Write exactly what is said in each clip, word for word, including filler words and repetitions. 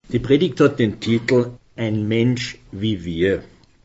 Die Predigt hat den Titel Ein Mensch wie wir.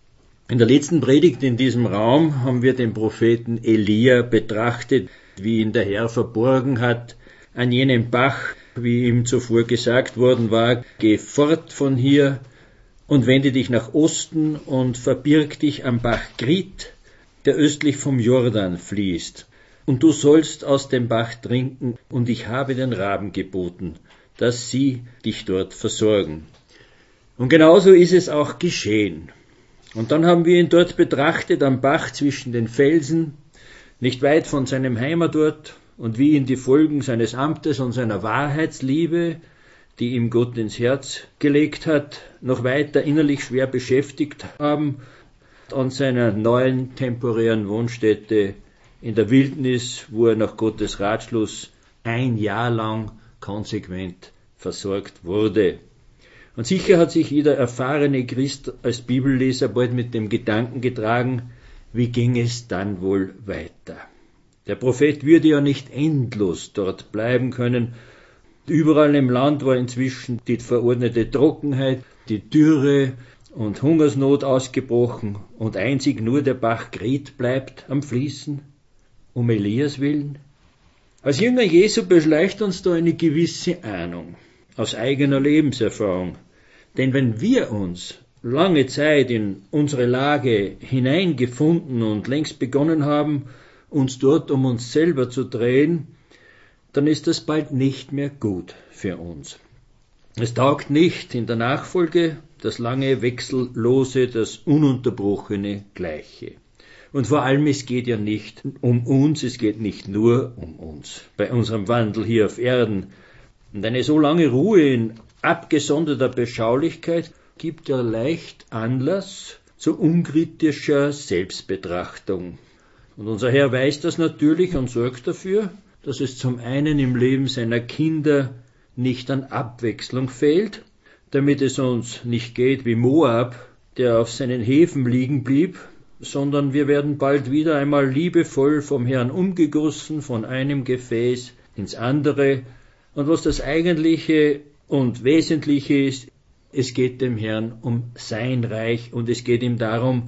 In der letzten Predigt in diesem Raum haben wir den Propheten Elia betrachtet, wie ihn der Herr verborgen hat an jenem Bach, wie ihm zuvor gesagt worden war, geh fort von hier und wende dich nach Osten und verbirg dich am Bach Krit, der östlich vom Jordan fließt. Und du sollst aus dem Bach trinken, und ich habe den Raben geboten, dass sie dich dort versorgen. Und genauso ist es auch geschehen. Und dann haben wir ihn dort betrachtet, am Bach zwischen den Felsen, nicht weit von seinem Heimatort, und wie ihn die Folgen seines Amtes und seiner Wahrheitsliebe, die ihm Gott ins Herz gelegt hat, noch weiter innerlich schwer beschäftigt haben, an seiner neuen temporären Wohnstätte in der Wildnis, wo er nach Gottes Ratschluss ein Jahr lang konsequent versorgt wurde. Und sicher hat sich jeder erfahrene Christ als Bibelleser bald mit dem Gedanken getragen, wie ging es dann wohl weiter? Der Prophet würde ja nicht endlos dort bleiben können. Überall im Land war inzwischen die verordnete Trockenheit, die Dürre und Hungersnot ausgebrochen, und einzig nur der Bach Krit bleibt am Fließen, um Elias willen. Als Jünger Jesu beschleicht uns da eine gewisse Ahnung aus eigener Lebenserfahrung. Denn wenn wir uns lange Zeit in unsere Lage hineingefunden und längst begonnen haben, uns dort um uns selber zu drehen, dann ist das bald nicht mehr gut für uns. Es taugt nicht in der Nachfolge das lange Wechsellose, das ununterbrochene Gleiche. Und vor allem, es geht ja nicht um uns, es geht nicht nur um uns, bei unserem Wandel hier auf Erden. Und eine so lange Ruhe in abgesonderter Beschaulichkeit gibt ja leicht Anlass zu unkritischer Selbstbetrachtung. Und unser Herr weiß das natürlich und sorgt dafür, dass es zum einen im Leben seiner Kinder nicht an Abwechslung fehlt, damit es uns nicht geht wie Moab, der auf seinen Häfen liegen blieb, sondern wir werden bald wieder einmal liebevoll vom Herrn umgegossen, von einem Gefäß ins andere. Und was das Eigentliche und Wesentliche ist, es geht dem Herrn um sein Reich und es geht ihm darum,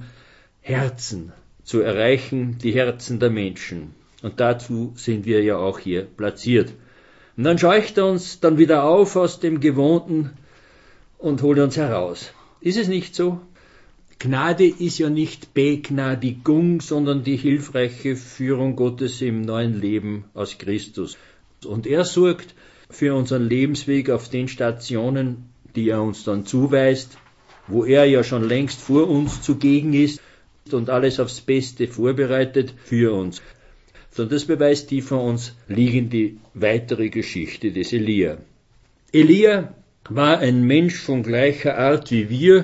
Herzen zu erreichen, die Herzen der Menschen. Und dazu sind wir ja auch hier platziert. Und dann scheucht er uns dann wieder auf aus dem Gewohnten und holt uns heraus. Ist es nicht so? Gnade ist ja nicht Begnadigung, sondern die hilfreiche Führung Gottes im neuen Leben aus Christus. Und er sorgt für unseren Lebensweg auf den Stationen, die er uns dann zuweist, wo er ja schon längst vor uns zugegen ist und alles aufs Beste vorbereitet für uns. Und das beweist die vor uns liegende weitere Geschichte des Elia. Elia war ein Mensch von gleicher Art wie wir,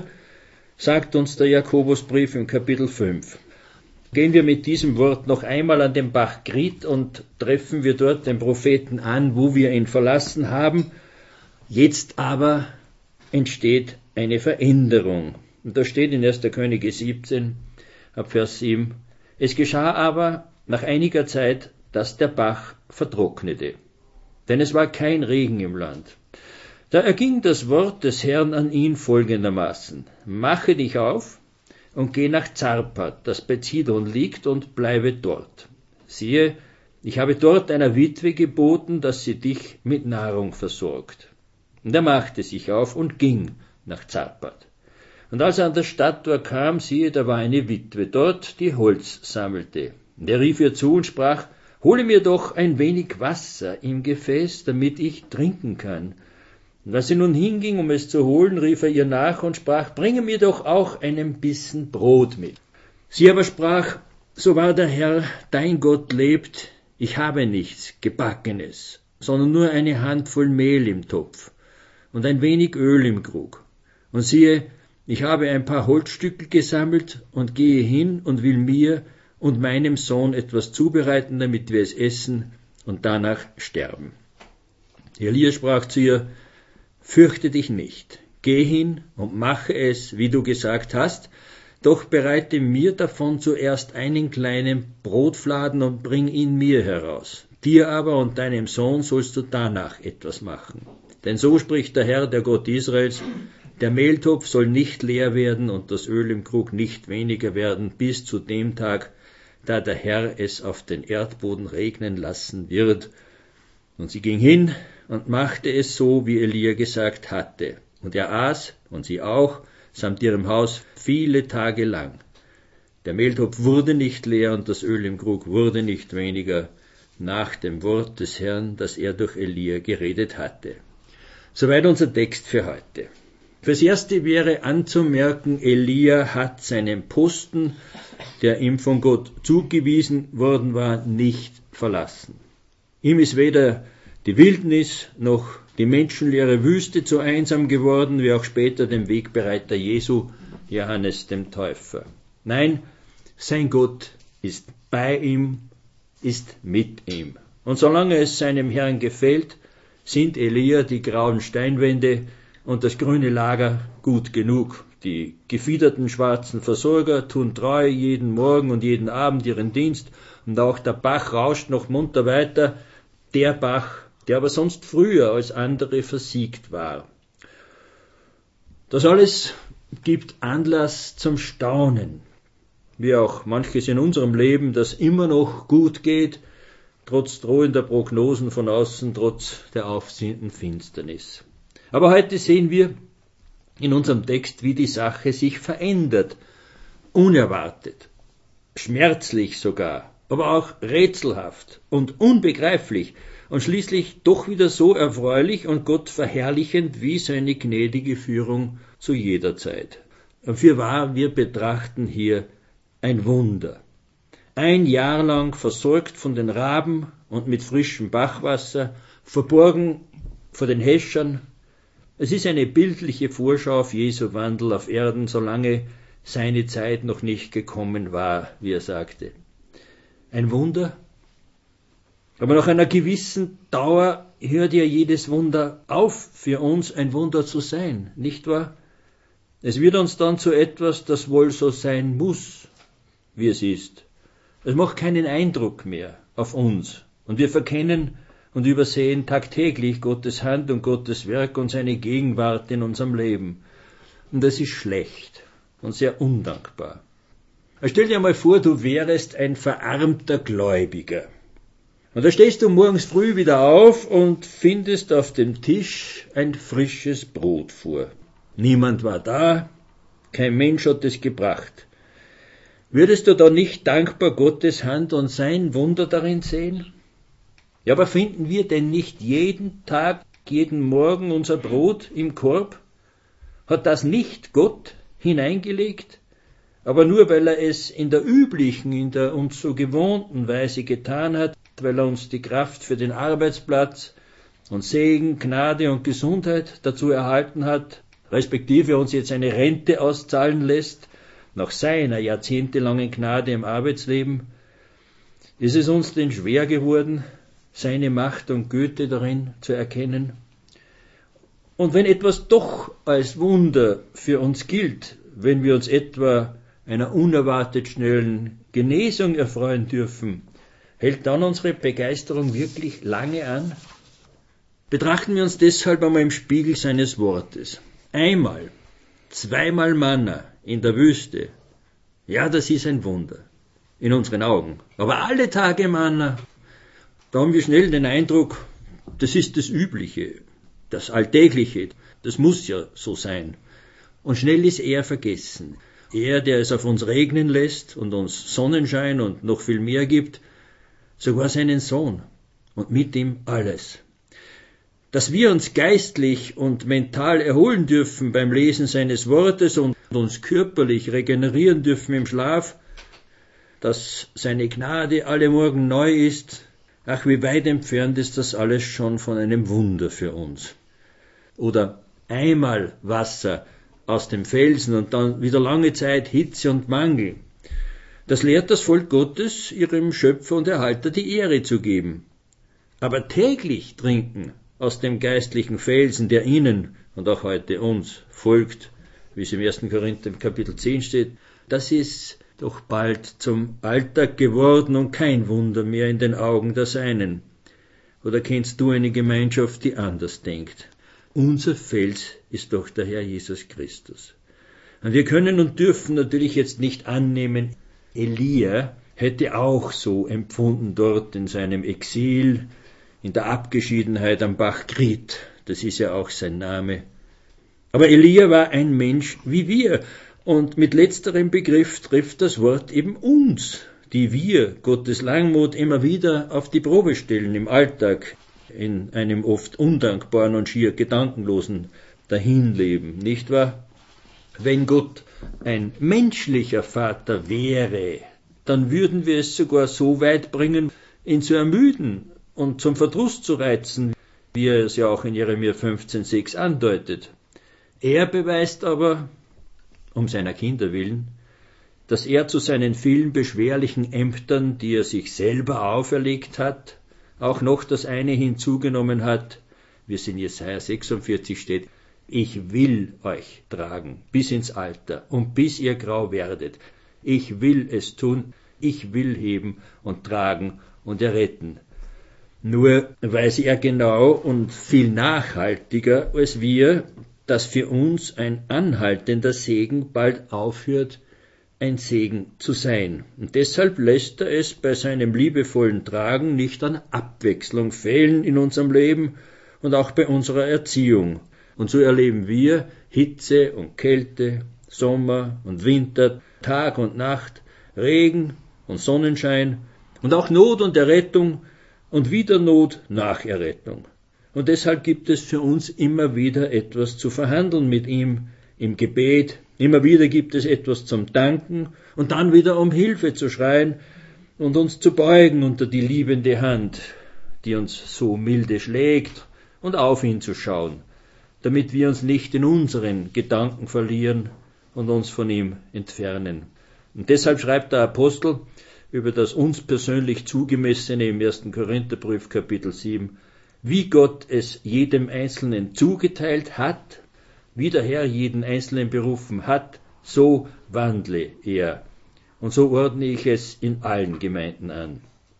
sagt uns der Jakobusbrief im Kapitel fünf. Gehen wir mit diesem Wort noch einmal an den Bach Krit und treffen wir dort den Propheten an, wo wir ihn verlassen haben. Jetzt aber entsteht eine Veränderung. Und da steht in erster Könige siebzehn, ab Vers sieben, es geschah aber nach einiger Zeit, dass der Bach vertrocknete, denn es war kein Regen im Land. Da erging das Wort des Herrn an ihn folgendermaßen, mache dich auf und geh nach Zarpat, das bei Zidon liegt, und bleibe dort. Siehe, ich habe dort einer Witwe geboten, dass sie dich mit Nahrung versorgt. Und er machte sich auf und ging nach Zarpat. Und als er an der Stadttor kam, siehe, da war eine Witwe dort, die Holz sammelte. Und er rief ihr zu und sprach, hole mir doch ein wenig Wasser im Gefäß, damit ich trinken kann. Und als sie nun hinging, um es zu holen, rief er ihr nach und sprach, bringe mir doch auch einen Bissen Brot mit. Sie aber sprach, so wahr der Herr, dein Gott lebt, ich habe nichts Gebackenes, sondern nur eine Handvoll Mehl im Topf und ein wenig Öl im Krug. Und siehe, ich habe ein paar Holzstücke gesammelt und gehe hin und will mir und meinem Sohn etwas zubereiten, damit wir es essen und danach sterben. Elia sprach zu ihr, fürchte dich nicht, geh hin und mache es, wie du gesagt hast, doch bereite mir davon zuerst einen kleinen Brotfladen und bring ihn mir heraus. Dir aber und deinem Sohn sollst du danach etwas machen. Denn so spricht der Herr, der Gott Israels, der Mehltopf soll nicht leer werden und das Öl im Krug nicht weniger werden, bis zu dem Tag, da der Herr es auf den Erdboden regnen lassen wird. Und sie ging hin und machte es so, wie Elia gesagt hatte. Und er aß, und sie auch, samt ihrem Haus viele Tage lang. Der Mehltopf wurde nicht leer und das Öl im Krug wurde nicht weniger, nach dem Wort des Herrn, das er durch Elia geredet hatte. Soweit unser Text für heute. Fürs Erste wäre anzumerken, Elia hat seinen Posten, der ihm von Gott zugewiesen worden war, nicht verlassen. Ihm ist weder die Wildnis noch die menschenleere Wüste zu einsam geworden, wie auch später dem Wegbereiter Jesu, Johannes dem Täufer. Nein, sein Gott ist bei ihm, ist mit ihm. Und solange es seinem Herrn gefällt, sind Elia die grauen Steinwände und das grüne Lager gut genug. Die gefiederten schwarzen Versorger tun treu jeden Morgen und jeden Abend ihren Dienst, und auch der Bach rauscht noch munter weiter, der Bach, der aber sonst früher als andere versiegt war. Das alles gibt Anlass zum Staunen, wie auch manches in unserem Leben, das immer noch gut geht, trotz drohender Prognosen von außen, trotz der aufziehenden Finsternis. Aber heute sehen wir in unserem Text, wie die Sache sich verändert, unerwartet, schmerzlich sogar, aber auch rätselhaft und unbegreiflich und schließlich doch wieder so erfreulich und Gott verherrlichend wie seine gnädige Führung zu jeder Zeit. Und fürwahr, wir betrachten hier ein Wunder. Ein Jahr lang versorgt von den Raben und mit frischem Bachwasser, verborgen vor den Häschern. Es ist eine bildliche Vorschau auf Jesu Wandel auf Erden, solange seine Zeit noch nicht gekommen war, wie er sagte. Ein Wunder? Aber nach einer gewissen Dauer hört ja jedes Wunder auf, für uns ein Wunder zu sein, nicht wahr? Es wird uns dann zu etwas, das wohl so sein muss, wie es ist. Es macht keinen Eindruck mehr auf uns, und wir verkennen und übersehen tagtäglich Gottes Hand und Gottes Werk und seine Gegenwart in unserem Leben. Und das ist schlecht und sehr undankbar. Stell dir mal vor, du wärest ein verarmter Gläubiger. Und da stehst du morgens früh wieder auf und findest auf dem Tisch ein frisches Brot vor. Niemand war da, kein Mensch hat es gebracht. Würdest du da nicht dankbar Gottes Hand und sein Wunder darin sehen? Ja, aber finden wir denn nicht jeden Tag, jeden Morgen unser Brot im Korb? Hat das nicht Gott hineingelegt? Aber nur weil er es in der üblichen, in der uns so gewohnten Weise getan hat, weil er uns die Kraft für den Arbeitsplatz und Segen, Gnade und Gesundheit dazu erhalten hat, respektive uns jetzt eine Rente auszahlen lässt, nach seiner jahrzehntelangen Gnade im Arbeitsleben, ist es uns denn schwer geworden, seine Macht und Güte darin zu erkennen? Und wenn etwas doch als Wunder für uns gilt, wenn wir uns etwa einer unerwartet schnellen Genesung erfreuen dürfen, hält dann unsere Begeisterung wirklich lange an? Betrachten wir uns deshalb einmal im Spiegel seines Wortes. Einmal, zweimal Manna in der Wüste, ja, das ist ein Wunder in unseren Augen. Aber alle Tage Manna, da haben wir schnell den Eindruck, das ist das Übliche, das Alltägliche, das muss ja so sein. Und schnell ist er vergessen. Er, der es auf uns regnen lässt und uns Sonnenschein und noch viel mehr gibt, sogar seinen Sohn und mit ihm alles. Dass wir uns geistlich und mental erholen dürfen beim Lesen seines Wortes und uns körperlich regenerieren dürfen im Schlaf, dass seine Gnade alle Morgen neu ist, ach, wie weit entfernt ist das alles schon von einem Wunder für uns. Oder einmal Wasser aus dem Felsen und dann wieder lange Zeit Hitze und Mangel. Das lehrt das Volk Gottes, ihrem Schöpfer und Erhalter die Ehre zu geben. Aber täglich trinken aus dem geistlichen Felsen, der ihnen und auch heute uns folgt, wie es im ersten Korinther Kapitel zehn steht, das ist doch bald zum Alltag geworden und kein Wunder mehr in den Augen der Seinen. Oder kennst du eine Gemeinschaft, die anders denkt? unser Fels ist doch der Herr Jesus Christus. Und wir können und dürfen natürlich jetzt nicht annehmen, Elia hätte auch so empfunden dort in seinem Exil, in der Abgeschiedenheit am Bach Krit. Das ist ja auch sein Name. Aber Elia war ein Mensch wie wir. Und mit letzterem Begriff trifft das Wort eben uns, die wir Gottes Langmut immer wieder auf die Probe stellen im Alltag, in einem oft undankbaren und schier gedankenlosen Dahinleben, nicht wahr? Wenn Gott ein menschlicher Vater wäre, dann würden wir es sogar so weit bringen, ihn zu ermüden und zum Verdruss zu reizen, wie er es ja auch in Jeremia fünfzehn sechs andeutet. Er beweist aber, um seiner Kinder willen, dass er zu seinen vielen beschwerlichen Ämtern, die er sich selber auferlegt hat, auch noch das eine hinzugenommen hat, wie es in Jesaja sechsundvierzig steht: Ich will euch tragen bis ins Alter und bis ihr grau werdet. Ich will es tun, ich will heben und tragen und erretten. Nur weiß er genau und viel nachhaltiger als wir, dass für uns ein anhaltender Segen bald aufhört, ein Segen zu sein. Und deshalb lässt er es bei seinem liebevollen Tragen nicht an Abwechslung fehlen in unserem Leben und auch bei unserer Erziehung. Und so erleben wir Hitze und Kälte, Sommer und Winter, Tag und Nacht, Regen und Sonnenschein und auch Not und Errettung und wieder Not nach Errettung. Und deshalb gibt es für uns immer wieder etwas zu verhandeln mit ihm im Gebet. Immer wieder gibt es etwas zum Danken und dann wieder um Hilfe zu schreien und uns zu beugen unter die liebende Hand, die uns so milde schlägt, und auf ihn zu schauen, damit wir uns nicht in unseren Gedanken verlieren und uns von ihm entfernen. Und deshalb schreibt der Apostel über das uns persönlich Zugemessene im ersten Korintherbrief Kapitel sieben, wie Gott es jedem Einzelnen zugeteilt hat, wie der Herr jeden Einzelnen berufen hat, so wandle er. Und so ordne ich es in allen Gemeinden an.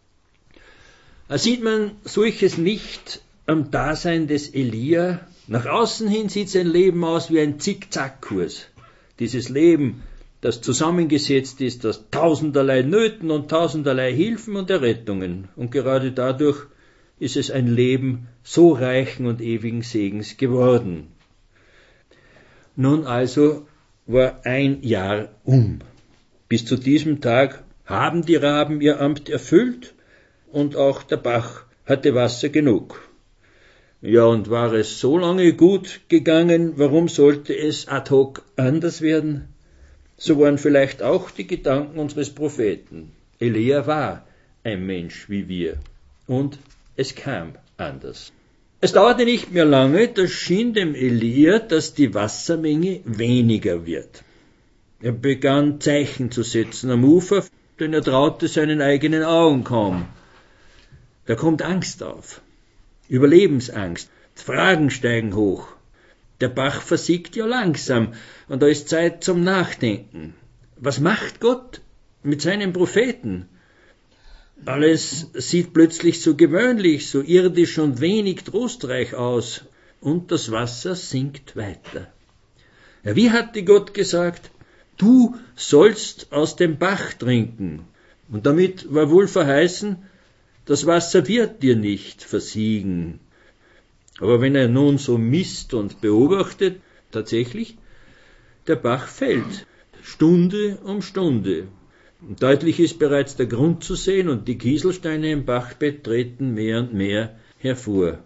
Da sieht man solches nicht am Dasein des Elia. Nach außen hin sieht sein Leben aus wie ein Zickzackkurs. Dieses Leben, das zusammengesetzt ist aus tausenderlei Nöten und tausenderlei Hilfen und Errettungen. Und gerade dadurch ist es ein Leben so reichen und ewigen Segens geworden. Nun also war ein Jahr um. Bis zu diesem Tag haben die Raben ihr Amt erfüllt und auch der Bach hatte Wasser genug. Ja, und war es so lange gut gegangen, warum sollte es ad hoc anders werden? So waren vielleicht auch die Gedanken unseres Propheten. Elia war ein Mensch wie wir und es kam anders. Es dauerte nicht mehr lange, da schien dem Elia, dass die Wassermenge weniger wird. Er begann Zeichen zu setzen am Ufer, denn er traute seinen eigenen Augen kaum. Da kommt Angst auf, Überlebensangst, Fragen steigen hoch. Der Bach versiegt ja langsam und da ist Zeit zum Nachdenken. Was macht Gott mit seinen Propheten? Alles sieht plötzlich so gewöhnlich, so irdisch und wenig trostreich aus und das Wasser sinkt weiter. Ja, wie hatte Gott gesagt? Du sollst aus dem Bach trinken. Und damit war wohl verheißen, das Wasser wird dir nicht versiegen. Aber wenn er nun so misst und beobachtet, tatsächlich, der Bach fällt, Stunde um Stunde. Und deutlich ist bereits der Grund zu sehen und die Kieselsteine im Bachbett treten mehr und mehr hervor.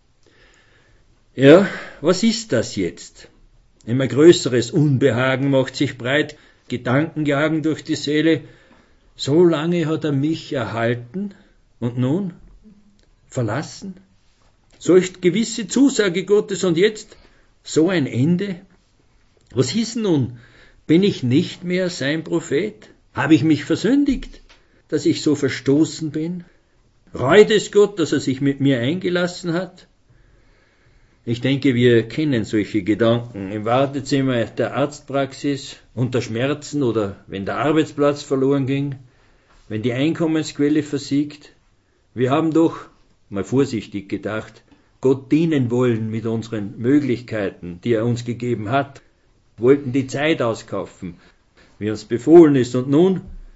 Ja, was ist das jetzt? Immer größeres Unbehagen macht sich breit, Gedanken jagen durch die Seele. So lange hat er mich erhalten und nun verlassen? Solch gewisse Zusage Gottes und jetzt so ein Ende? Was ist nun? Bin ich nicht mehr sein Prophet? Habe ich mich versündigt, dass ich so verstoßen bin? Reut es Gott, dass er sich mit mir eingelassen hat? Ich denke, wir kennen solche Gedanken im Wartezimmer der Arztpraxis, unter Schmerzen oder wenn der Arbeitsplatz verloren ging, wenn die Einkommensquelle versiegt. Wir haben doch, mal vorsichtig gedacht, Gott dienen wollen mit unseren Möglichkeiten, die er uns gegeben hat, wollten die Zeit auskaufen, wie uns befohlen ist. Und nun?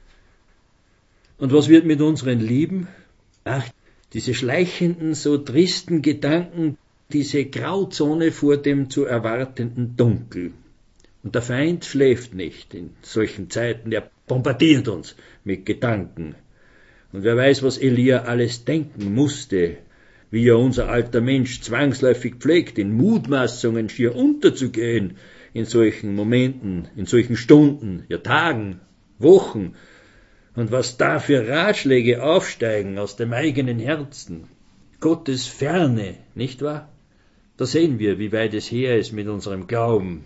Und was wird mit unseren Lieben? Ach, diese schleichenden, so tristen Gedanken, diese Grauzone vor dem zu erwartenden Dunkel. Und der Feind schläft nicht in solchen Zeiten, er bombardiert uns mit Gedanken. Und wer weiß, was Elia alles denken musste, wie er unser alter Mensch zwangsläufig pflegt, in Mutmaßungen schier unterzugehen, in solchen Momenten, in solchen Stunden, ja Tagen, Wochen, und was da für Ratschläge aufsteigen aus dem eigenen Herzen. Gottes Ferne, nicht wahr? Da sehen wir, wie weit es her ist mit unserem Glauben.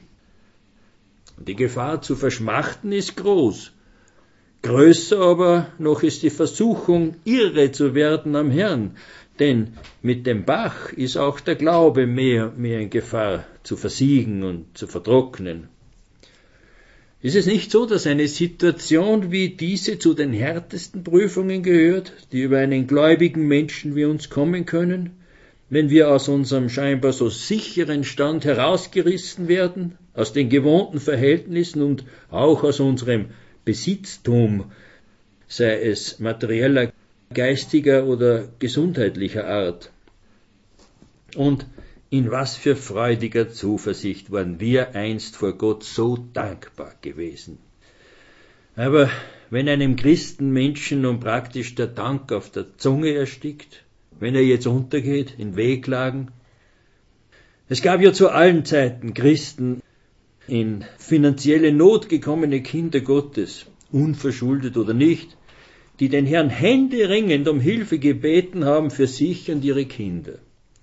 Die Gefahr zu verschmachten ist groß. Größer aber noch ist die Versuchung, irre zu werden am Herrn, denn mit dem Bach ist auch der Glaube mehr, mehr in Gefahr zu versiegen und zu vertrocknen. Ist es nicht so, dass eine Situation wie diese zu den härtesten Prüfungen gehört, die über einen gläubigen Menschen wie uns kommen können, wenn wir aus unserem scheinbar so sicheren Stand herausgerissen werden, aus den gewohnten Verhältnissen und auch aus unserem Besitztum, sei es materieller, geistiger oder gesundheitlicher Art? Und in was für freudiger Zuversicht waren wir einst vor Gott so dankbar gewesen. Aber wenn einem Christenmenschen nun praktisch der Dank auf der Zunge erstickt, wenn er jetzt untergeht in Wehklagen. Es gab ja zu allen Zeiten Christen, in finanzielle Not gekommene Kinder Gottes, unverschuldet oder nicht, die den Herrn händeringend um Hilfe gebeten haben für sich und ihre Kinder.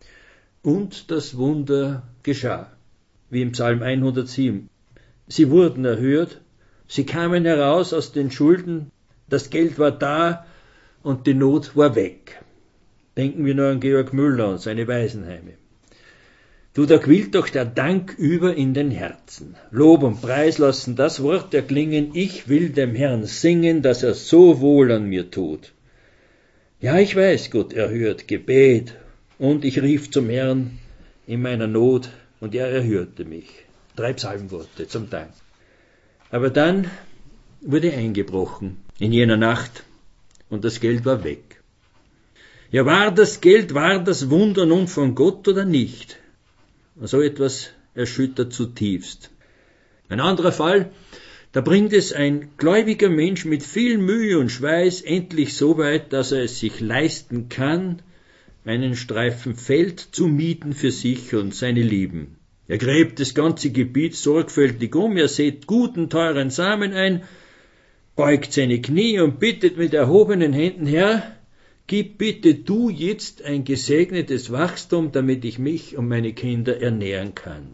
Und das Wunder geschah, wie im Psalm hundertsieben. Sie wurden erhört, sie kamen heraus aus den Schulden, das Geld war da und die Not war weg. Denken wir nur an Georg Müller und seine Waisenheime. Du, da quillt doch der Dank über in den Herzen. Lob und Preis lassen das Wort erklingen, ich will dem Herrn singen, dass er so wohl an mir tut. Ja, ich weiß, Gott erhört Gebet, und ich rief zum Herrn in meiner Not, und er erhörte mich. Drei Psalmworte zum Dank. Aber dann wurde eingebrochen in jener Nacht, und das Geld war weg. Ja, war das Geld, war das Wunder nun von Gott oder nicht? So etwas erschüttert zutiefst. Ein anderer Fall, da bringt es ein gläubiger Mensch mit viel Mühe und Schweiß endlich so weit, dass er es sich leisten kann, einen Streifen Feld zu mieten für sich und seine Lieben. Er gräbt das ganze Gebiet sorgfältig um, er sät guten, teuren Samen ein, beugt seine Knie und bittet mit erhobenen Händen, Herr, gib bitte du jetzt ein gesegnetes Wachstum, damit ich mich und meine Kinder ernähren kann.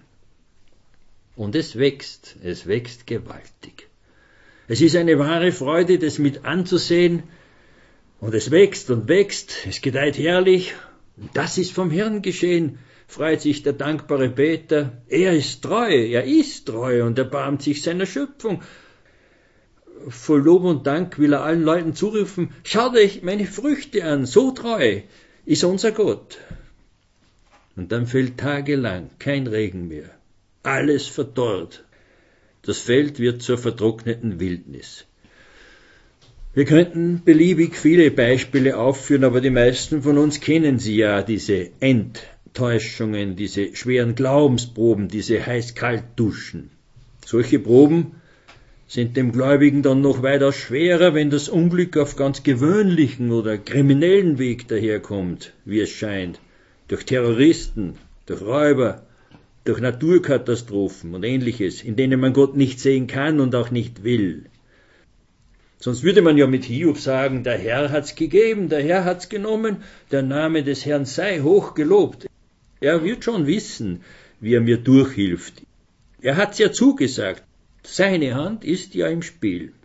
Und es wächst, es wächst gewaltig. Es ist eine wahre Freude, das mit anzusehen, und es wächst und wächst, es gedeiht herrlich, und das ist vom Herrn geschehen, freut sich der dankbare Beter. Er ist treu, er ist treu und erbarmt sich seiner Schöpfung. Voll Lob und Dank will er allen Leuten zurufen, schaut euch meine Früchte an, so treu ist unser Gott. Und dann fällt tagelang kein Regen mehr, alles verdorrt, das Feld wird zur vertrockneten Wildnis. Wir könnten beliebig viele Beispiele aufführen, aber die meisten von uns kennen sie ja, diese Enttäuschungen, diese schweren Glaubensproben, diese heiß-kalt-Duschen. Solche Proben sind dem Gläubigen dann noch weitaus schwerer, wenn das Unglück auf ganz gewöhnlichen oder kriminellen Weg daherkommt, wie es scheint, durch Terroristen, durch Räuber, durch Naturkatastrophen und Ähnliches, in denen man Gott nicht sehen kann und auch nicht will. Sonst würde man ja mit Hiob sagen, der Herr hat's gegeben, der Herr hat's genommen, der Name des Herrn sei hoch gelobt. Er wird schon wissen, wie er mir durchhilft. Er hat's ja zugesagt. Seine Hand ist ja im Spiel.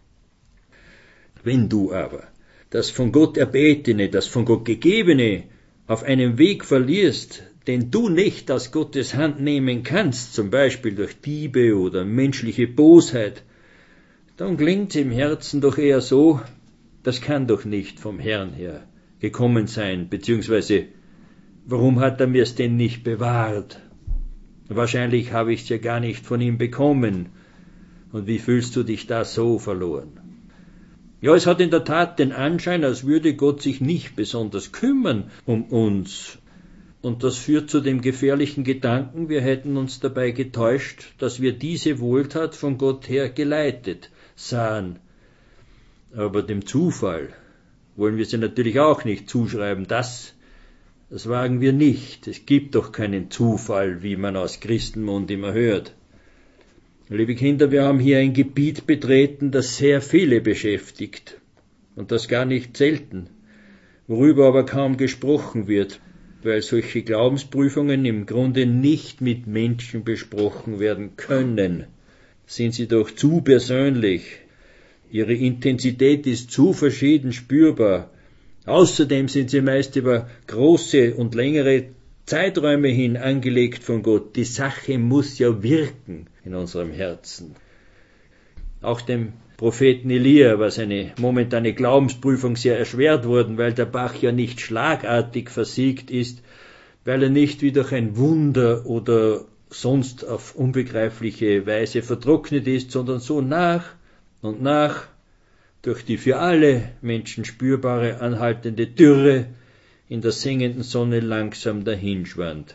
Wenn du aber das von Gott Erbetene, das von Gott Gegebene auf einem Weg verlierst, den du nicht aus Gottes Hand nehmen kannst, zum Beispiel durch Diebe oder menschliche Bosheit, dann klingt's im Herzen doch eher so, das kann doch nicht vom Herrn her gekommen sein, beziehungsweise Warum hat er mir es denn nicht bewahrt? Wahrscheinlich habe ich es ja gar nicht von ihm bekommen. Und wie fühlst du dich da so verloren? Ja, es hat in der Tat den Anschein, als würde Gott sich nicht besonders kümmern um uns. Und das führt zu dem gefährlichen Gedanken, wir hätten uns dabei getäuscht, dass wir diese Wohltat von Gott her geleitet sahen. Aber dem Zufall wollen wir sie natürlich auch nicht zuschreiben. Das, das wagen wir nicht. Es gibt doch keinen Zufall, wie man aus Christenmund immer hört. Liebe Kinder, wir haben hier ein Gebiet betreten, das sehr viele beschäftigt. Und das gar nicht selten, worüber aber kaum gesprochen wird, weil solche Glaubensprüfungen im Grunde nicht mit Menschen besprochen werden können. Sind sie doch zu persönlich. Ihre Intensität ist zu verschieden spürbar. Außerdem sind sie meist über große und längere Zeiträume hin angelegt von Gott. Die Sache muss ja wirken in unserem Herzen. Auch dem Propheten Elia war seine momentane Glaubensprüfung sehr erschwert worden, weil der Bach ja nicht schlagartig versiegt ist, weil er nicht wie durch ein Wunder oder sonst auf unbegreifliche Weise vertrocknet ist, sondern so nach und nach durch die für alle Menschen spürbare anhaltende Dürre in der sengenden Sonne langsam dahinschwand.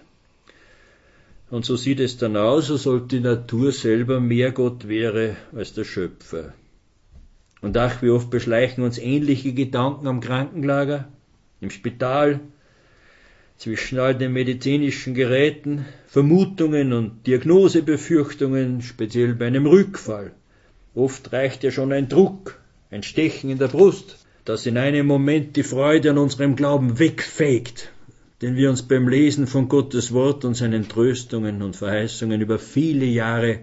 Und so sieht es dann aus, als ob die Natur selber mehr Gott wäre als der Schöpfer. Und ach, wie oft beschleichen uns ähnliche Gedanken am Krankenlager, im Spital, zwischen all den medizinischen Geräten, Vermutungen und Diagnosebefürchtungen, speziell bei einem Rückfall. Oft reicht ja schon ein Druck, ein Stechen in der Brust, das in einem Moment die Freude an unserem Glauben wegfegt, den wir uns beim Lesen von Gottes Wort und seinen Tröstungen und Verheißungen über viele Jahre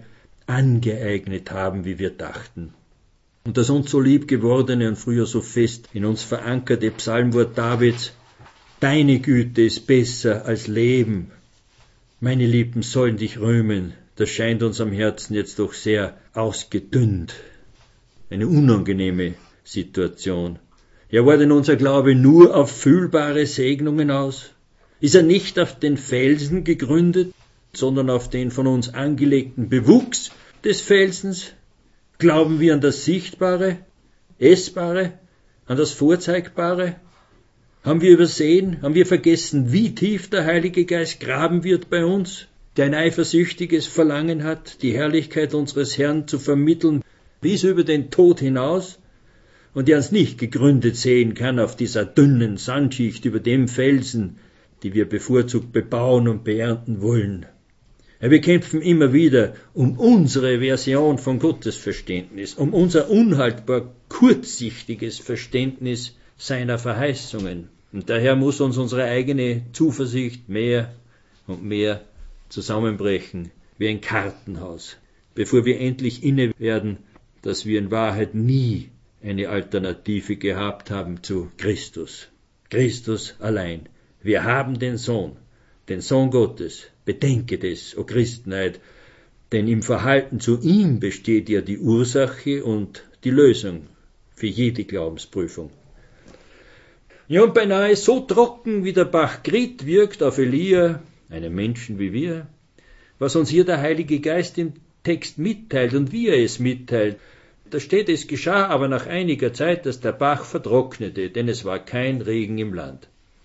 angeeignet haben, wie wir dachten. Und das uns so lieb gewordene und früher so fest in uns verankerte Psalmwort Davids: Deine Güte ist besser als Leben. Meine Lippen sollen dich rühmen. Das scheint uns am Herzen jetzt doch sehr ausgedünnt. Eine unangenehme Situation. Ja, war denn unser Glaube nur auf fühlbare Segnungen aus? Ist er nicht auf den Felsen gegründet, sondern auf den von uns angelegten Bewuchs des Felsens? Glauben wir an das Sichtbare, Essbare, an das Vorzeigbare? Haben wir übersehen, haben wir vergessen, wie tief der Heilige Geist graben wird bei uns, der ein eifersüchtiges Verlangen hat, die Herrlichkeit unseres Herrn zu vermitteln, bis über den Tod hinaus, und der uns nicht gegründet sehen kann auf dieser dünnen Sandschicht über dem Felsen, die wir bevorzugt bebauen und beernten wollen. Wir kämpfen immer wieder um unsere Version von Gottes Verständnis, um unser unhaltbar kurzsichtiges Verständnis seiner Verheißungen. Und daher muss uns unsere eigene Zuversicht mehr und mehr zusammenbrechen, wie ein Kartenhaus, bevor wir endlich inne werden, dass wir in Wahrheit nie eine Alternative gehabt haben zu Christus. Christus allein. Wir haben den Sohn, den Sohn Gottes. Bedenke das, o Christenheit, denn im Verhalten zu ihm besteht ja die Ursache und die Lösung für jede Glaubensprüfung. Ja, und beinahe so trocken wie der Bach Krit wirkt auf Elia, einen Menschen wie wir, was uns hier der Heilige Geist im Text mitteilt und wie er es mitteilt. Da steht, es geschah aber nach einiger Zeit, dass der Bach vertrocknete, denn es war kein Regen im Land.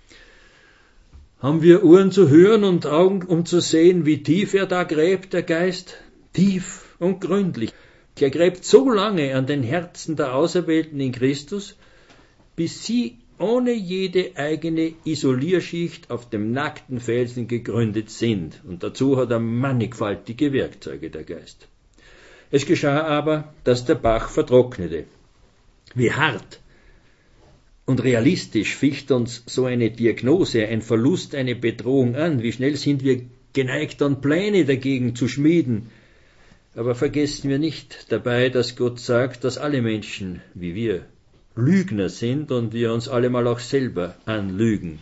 Haben wir Ohren zu hören und Augen, um zu sehen, wie tief er da gräbt, der Geist? Tief und gründlich. Er gräbt so lange an den Herzen der Auserwählten in Christus, bis sie ohne jede eigene Isolierschicht auf dem nackten Felsen gegründet sind. Und dazu hat er mannigfaltige Werkzeuge, der Geist. Es geschah aber, dass der Bach vertrocknete. Wie hart und realistisch ficht uns so eine Diagnose, ein Verlust, eine Bedrohung an. Wie schnell sind wir geneigt, dann Pläne dagegen zu schmieden. Aber vergessen wir nicht dabei, dass Gott sagt, dass alle Menschen, wie wir, Lügner sind und wir uns allemal auch selber anlügen.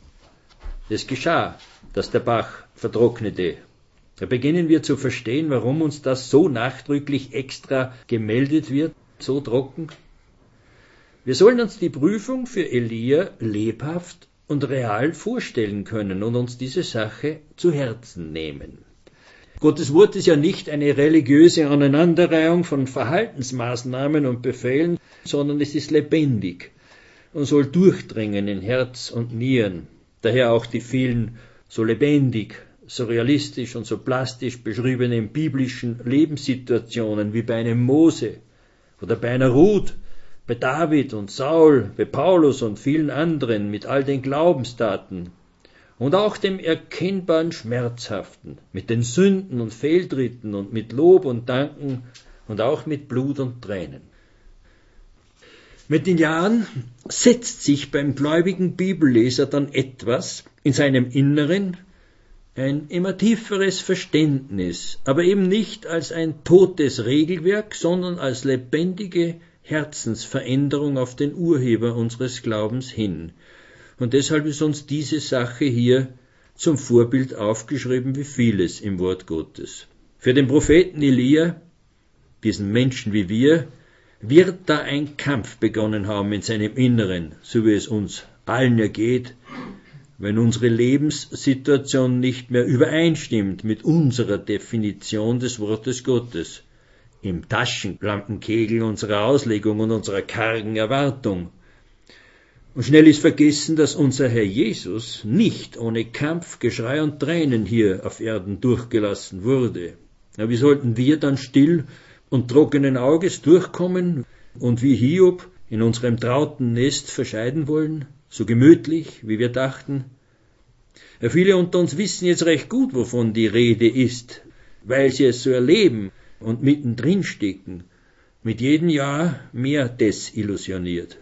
Es geschah, dass der Bach vertrocknete. Da beginnen wir zu verstehen, warum uns das so nachdrücklich extra gemeldet wird, so trocken. Wir sollen uns die Prüfung für Elia lebhaft und real vorstellen können und uns diese Sache zu Herzen nehmen. Gottes Wort ist ja nicht eine religiöse Aneinanderreihung von Verhaltensmaßnahmen und Befehlen, sondern es ist lebendig und soll durchdringen in Herz und Nieren. Daher auch die vielen so lebendig, so realistisch und so plastisch beschriebenen biblischen Lebenssituationen wie bei einem Mose oder bei einer Ruth, bei David und Saul, bei Paulus und vielen anderen mit all den Glaubenstaten und auch dem erkennbaren Schmerzhaften, mit den Sünden und Fehltritten und mit Lob und Danken und auch mit Blut und Tränen. Mit den Jahren setzt sich beim gläubigen Bibelleser dann etwas in seinem Inneren, ein immer tieferes Verständnis, aber eben nicht als ein totes Regelwerk, sondern als lebendige Herzensveränderung auf den Urheber unseres Glaubens hin. Und deshalb ist uns diese Sache hier zum Vorbild aufgeschrieben wie vieles im Wort Gottes. Für den Propheten Elia, diesen Menschen wie wir, wird da ein Kampf begonnen haben in seinem Inneren, so wie es uns allen ergeht, wenn unsere Lebenssituation nicht mehr übereinstimmt mit unserer Definition des Wortes Gottes, im Taschenlampenkegel unserer Auslegung und unserer kargen Erwartung. Und schnell ist vergessen, dass unser Herr Jesus nicht ohne Kampf, Geschrei und Tränen hier auf Erden durchgelassen wurde. Ja, wie sollten wir dann still und trockenen Auges durchkommen und wie Hiob in unserem trauten Nest verscheiden wollen? So gemütlich, wie wir dachten. Ja, viele unter uns wissen jetzt recht gut, wovon die Rede ist, weil sie es so erleben und mittendrin stecken, mit jedem Jahr mehr desillusioniert.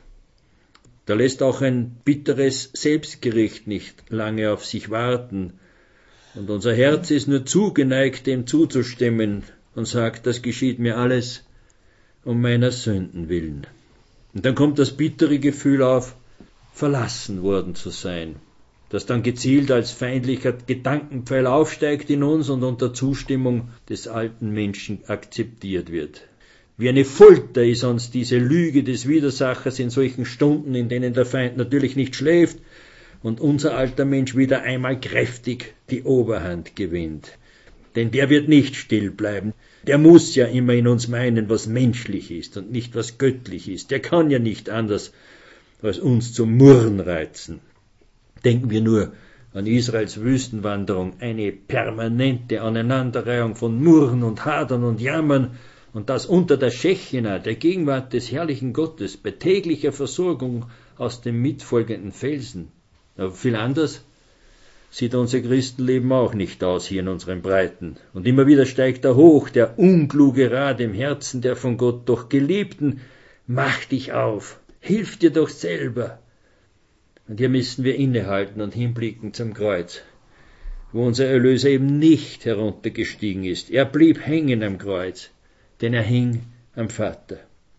Da lässt auch ein bitteres Selbstgericht nicht lange auf sich warten, und unser Herz ist nur zugeneigt, dem zuzustimmen und sagt, das geschieht mir alles um meiner Sünden willen. Und dann kommt das bittere Gefühl auf, verlassen worden zu sein, das dann gezielt als feindlicher Gedankenpfeil aufsteigt in uns und unter Zustimmung des alten Menschen akzeptiert wird. Wie eine Folter ist uns diese Lüge des Widersachers in solchen Stunden, in denen der Feind natürlich nicht schläft und unser alter Mensch wieder einmal kräftig die Oberhand gewinnt. Denn der wird nicht still bleiben. Der muss ja immer in uns meinen, was menschlich ist und nicht was göttlich ist. Der kann ja nicht anders als uns zum Murren reizen. Denken wir nur an Israels Wüstenwanderung, eine permanente Aneinanderreihung von Murren und Hadern und Jammern, und das unter der Schechina, der Gegenwart des herrlichen Gottes, bei täglicher Versorgung aus dem mitfolgenden Felsen. Aber viel anders sieht unser Christenleben auch nicht aus hier in unseren Breiten. Und immer wieder steigt er hoch, der unkluge Rat im Herzen der von Gott doch Geliebten, mach dich auf, hilf dir doch selber. Und hier müssen wir innehalten und hinblicken zum Kreuz, wo unser Erlöser eben nicht heruntergestiegen ist. Er blieb hängen am Kreuz, denn er hing am Vater.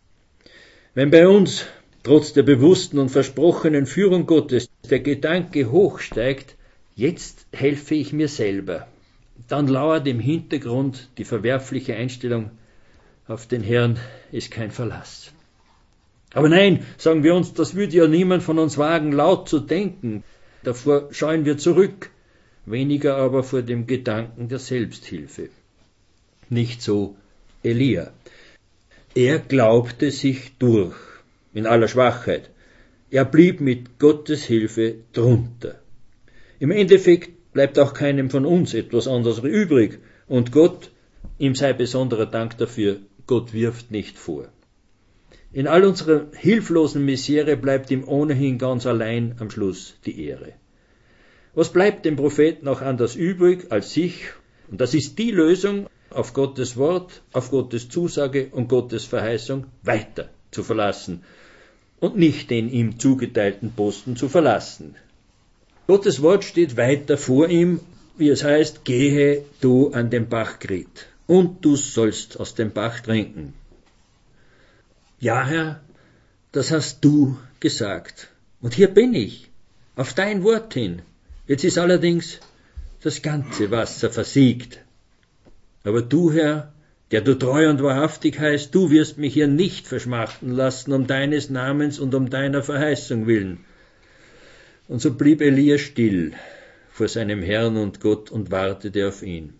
Wenn bei uns, trotz der bewussten und versprochenen Führung Gottes, der Gedanke hochsteigt, jetzt helfe ich mir selber, dann lauert im Hintergrund die verwerfliche Einstellung, auf den Herrn ist kein Verlass. Aber nein, sagen wir uns, das würde ja niemand von uns wagen, laut zu denken. Davor scheuen wir zurück, weniger aber vor dem Gedanken der Selbsthilfe. Nicht so Elia. Er glaubte sich durch, in aller Schwachheit. Er blieb mit Gottes Hilfe drunter. Im Endeffekt bleibt auch keinem von uns etwas anderes übrig. Und Gott, ihm sei besonderer Dank dafür, Gott wirft nicht vor. In all unserer hilflosen Misere bleibt ihm ohnehin ganz allein am Schluss die Ehre. Was bleibt dem Propheten auch anders übrig als sich? Und das ist die Lösung, auf Gottes Wort, auf Gottes Zusage und Gottes Verheißung weiter zu verlassen und nicht den ihm zugeteilten Posten zu verlassen. Gottes Wort steht weiter vor ihm, wie es heißt, gehe du an den Bach Krit und du sollst aus dem Bach trinken. Ja, Herr, das hast du gesagt. Und hier bin ich, auf dein Wort hin. Jetzt ist allerdings das ganze Wasser versiegt. Aber du, Herr, der du treu und wahrhaftig heißt, du wirst mich hier nicht verschmachten lassen, um deines Namens und um deiner Verheißung willen. Und so blieb Elia still vor seinem Herrn und Gott und wartete auf ihn.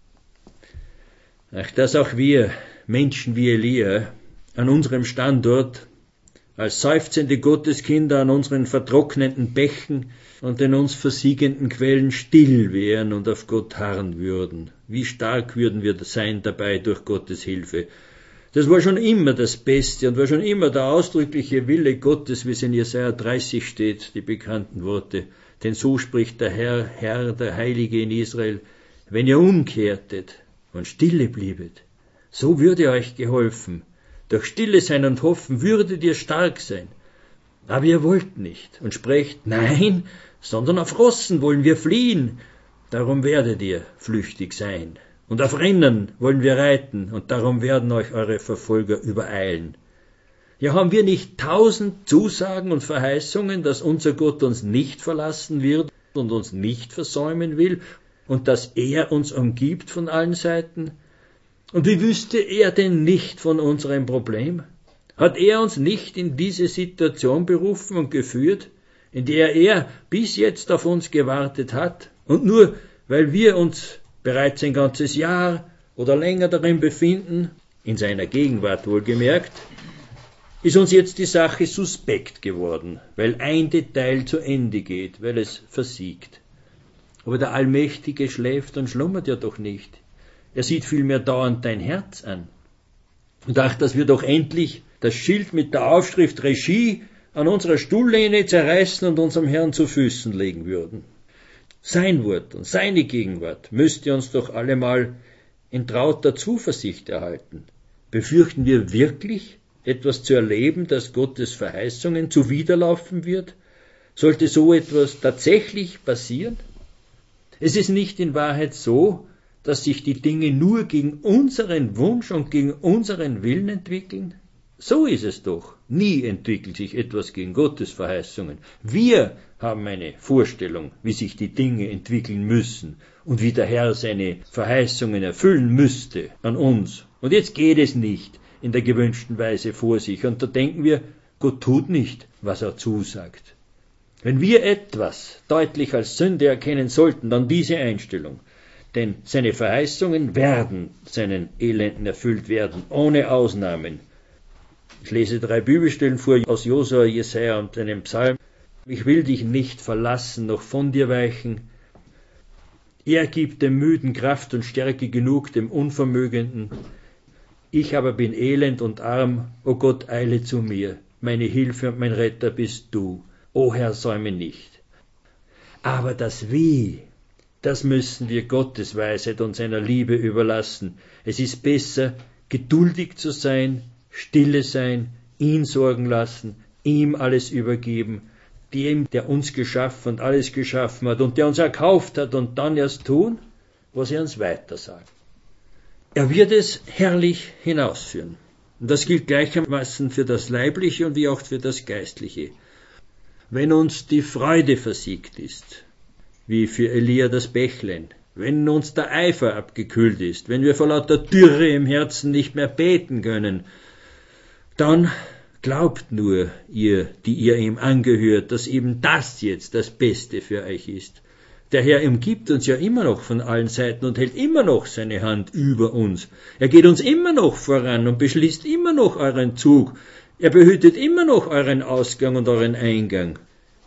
Ach, dass auch wir, Menschen wie Elia, an unserem Standort, als seufzende Gotteskinder an unseren vertrocknenden Bächen und den uns versiegenden Quellen still wären und auf Gott harren würden. Wie stark würden wir sein dabei durch Gottes Hilfe. Das war schon immer das Beste und war schon immer der ausdrückliche Wille Gottes, wie es in Jesaja dreißig steht, die bekannten Worte. Denn so spricht der Herr, Herr, der Heilige in Israel, wenn ihr umkehrtet und stille bliebet, so würde euch geholfen. Durch Stille sein und Hoffen würdet ihr stark sein. Aber ihr wollt nicht und sprecht, nein, sondern auf Rossen wollen wir fliehen. Darum werdet ihr flüchtig sein. Und auf Rennen wollen wir reiten, und darum werden euch eure Verfolger übereilen. Ja, haben wir nicht tausend Zusagen und Verheißungen, dass unser Gott uns nicht verlassen wird und uns nicht versäumen will, und dass er uns umgibt von allen Seiten? Und wie wüsste er denn nicht von unserem Problem? Hat er uns nicht in diese Situation berufen und geführt, in der er bis jetzt auf uns gewartet hat? Und nur weil wir uns bereits ein ganzes Jahr oder länger darin befinden, in seiner Gegenwart wohlgemerkt, ist uns jetzt die Sache suspekt geworden, weil ein Detail zu Ende geht, weil es versiegt. Aber der Allmächtige schläft und schlummert ja doch nicht. Er sieht vielmehr dauernd dein Herz an. Und ach, dass wir doch endlich das Schild mit der Aufschrift Regie an unserer Stuhllehne zerreißen und unserem Herrn zu Füßen legen würden. Sein Wort und seine Gegenwart müsste uns doch allemal in trauter Zuversicht erhalten. Befürchten wir wirklich, etwas zu erleben, das Gottes Verheißungen zuwiderlaufen wird? Sollte so etwas tatsächlich passieren? Es ist nicht in Wahrheit so, dass sich die Dinge nur gegen unseren Wunsch und gegen unseren Willen entwickeln? So ist es doch. Nie entwickelt sich etwas gegen Gottes Verheißungen. Wir haben eine Vorstellung, wie sich die Dinge entwickeln müssen und wie der Herr seine Verheißungen erfüllen müsste an uns. Und jetzt geht es nicht in der gewünschten Weise vor sich. Und da denken wir, Gott tut nicht, was er zusagt. Wenn wir etwas deutlich als Sünde erkennen sollten, dann diese Einstellung. Denn seine Verheißungen werden seinen Elenden erfüllt werden, ohne Ausnahmen. Ich lese drei Bibelstellen vor aus Josua, Jesaja und einem Psalm. Ich will dich nicht verlassen, noch von dir weichen. Er gibt dem Müden Kraft und Stärke genug, dem Unvermögenden. Ich aber bin elend und arm, o Gott, eile zu mir. Meine Hilfe und mein Retter bist du. O Herr, säume nicht. Aber das Wie, das müssen wir Gottes Weisheit und seiner Liebe überlassen. Es ist besser, geduldig zu sein, stille sein, ihn sorgen lassen, ihm alles übergeben, dem, der uns geschaffen und alles geschaffen hat und der uns erkauft hat, und dann erst tun, was er uns weiter sagt. Er wird es herrlich hinausführen. Und das gilt gleichermaßen für das Leibliche und wie auch für das Geistliche. Wenn uns die Freude versiegt ist, wie für Elia das Bächlein, wenn uns der Eifer abgekühlt ist, wenn wir vor lauter Dürre im Herzen nicht mehr beten können, dann glaubt nur, ihr, die ihr ihm angehört, dass eben das jetzt das Beste für euch ist. Der Herr umgibt uns ja immer noch von allen Seiten und hält immer noch seine Hand über uns. Er geht uns immer noch voran und beschließt immer noch euren Zug. Er behütet immer noch euren Ausgang und euren Eingang.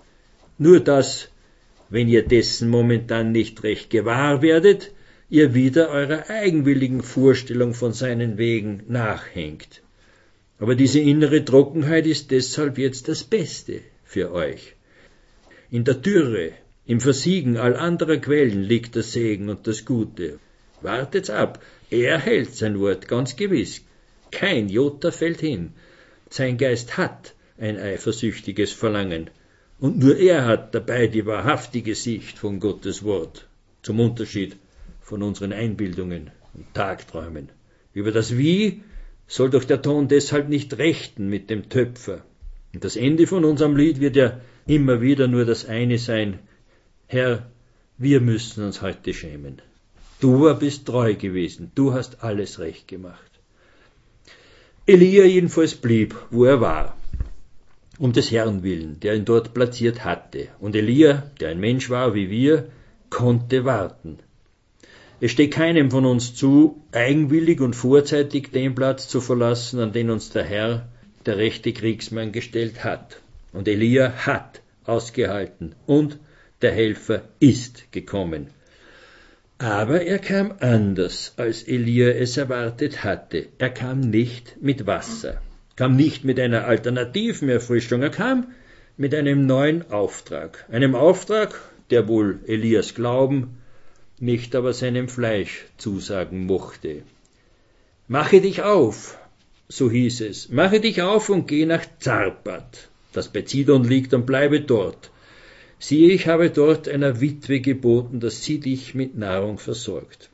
Nur dass, wenn ihr dessen momentan nicht recht gewahr werdet, ihr wieder eurer eigenwilligen Vorstellung von seinen Wegen nachhängt. Aber diese innere Trockenheit ist deshalb jetzt das Beste für euch. In der Dürre, im Versiegen all anderer Quellen liegt der Segen und das Gute. Wartet's ab, er hält sein Wort ganz gewiss. Kein Jota fällt hin. Sein Geist hat ein eifersüchtiges Verlangen. Und nur er hat dabei die wahrhaftige Sicht von Gottes Wort, zum Unterschied von unseren Einbildungen und Tagträumen. Über das Wie soll doch der Ton deshalb nicht rechten mit dem Töpfer. Und das Ende von unserem Lied wird ja immer wieder nur das eine sein: Herr, wir müssen uns heute schämen. Du bist treu gewesen, du hast alles recht gemacht. Elia jedenfalls blieb, wo er war. um des Herrn willen, der ihn dort platziert hatte. Und Elia, der ein Mensch war wie wir, konnte warten. Es steht keinem von uns zu, eigenwillig und vorzeitig den Platz zu verlassen, an den uns der Herr, der rechte Kriegsmann, gestellt hat. Und Elia hat ausgehalten und der Helfer ist gekommen. Aber er kam anders, als Elia es erwartet hatte. Er kam nicht mit Wasser, kam nicht mit einer alternativen Erfrischung, er kam mit einem neuen Auftrag. Einem Auftrag, der wohl Elias Glauben, nicht aber seinem Fleisch zusagen mochte. Mache dich auf, so hieß es, mache dich auf und geh nach Zarpat, das bei Zidon liegt, und bleibe dort. Siehe, ich habe dort einer Witwe geboten, dass sie dich mit Nahrung versorgt.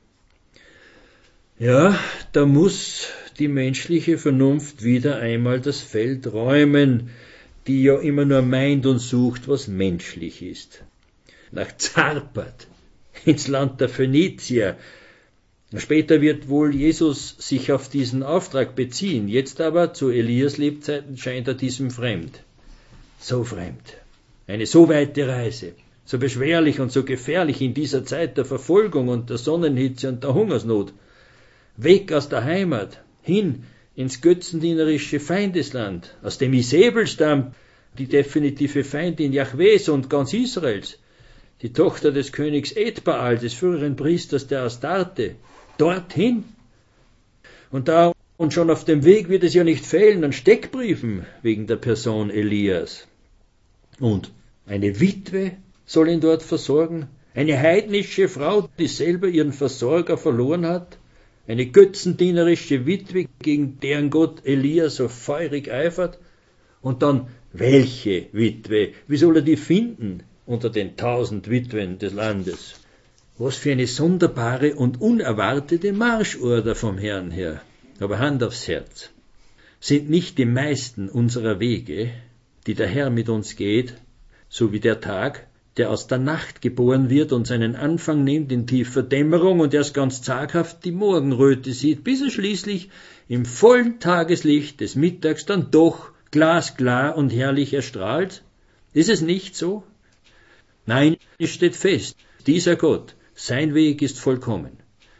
Ja, da muss die menschliche Vernunft wieder einmal das Feld räumen, die ja immer nur meint und sucht, was menschlich ist. Nach Zarpat, ins Land der Phönizier. Später wird wohl Jesus sich auf diesen Auftrag beziehen. Jetzt aber, zu Elias Lebzeiten, scheint er diesem fremd. So fremd. Eine so weite Reise, so beschwerlich und so gefährlich in dieser Zeit der Verfolgung und der Sonnenhitze und der Hungersnot. Weg aus der Heimat, hin ins götzendienerische Feindesland, aus dem Isebel stammt, die definitive Feindin Jahwes und ganz Israels, die Tochter des Königs Edbaal, des früheren Priesters der Astarte, dorthin. Und da und schon auf dem Weg wird es ja nicht fehlen an Steckbriefen wegen der Person Elias. Und eine Witwe soll ihn dort versorgen, eine heidnische Frau, die selber ihren Versorger verloren hat, eine götzendienerische Witwe, gegen deren Gott Elia so feurig eifert. Und dann, welche Witwe? Wie soll er die finden unter den tausend Witwen des Landes? Was für eine sonderbare und unerwartete Marschorder vom Herrn her. Aber Hand aufs Herz. Sind nicht die meisten unserer Wege, die der Herr mit uns geht, so wie der Tag, der aus der Nacht geboren wird und seinen Anfang nimmt in tiefer Dämmerung und erst ganz zaghaft die Morgenröte sieht, bis er schließlich im vollen Tageslicht des Mittags dann doch glasklar und herrlich erstrahlt? Ist es nicht so? Nein, es steht fest, dieser Gott, sein Weg ist vollkommen.